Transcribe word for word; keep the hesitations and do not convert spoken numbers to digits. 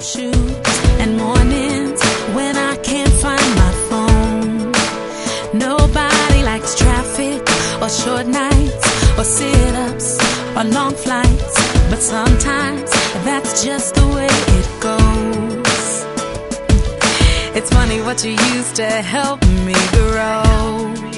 shoes, and mornings when I can't find my phone. Nobody likes traffic or short nights or sit-ups or long flights, but sometimes that's just the way it goes. It's funny what you used to help me grow.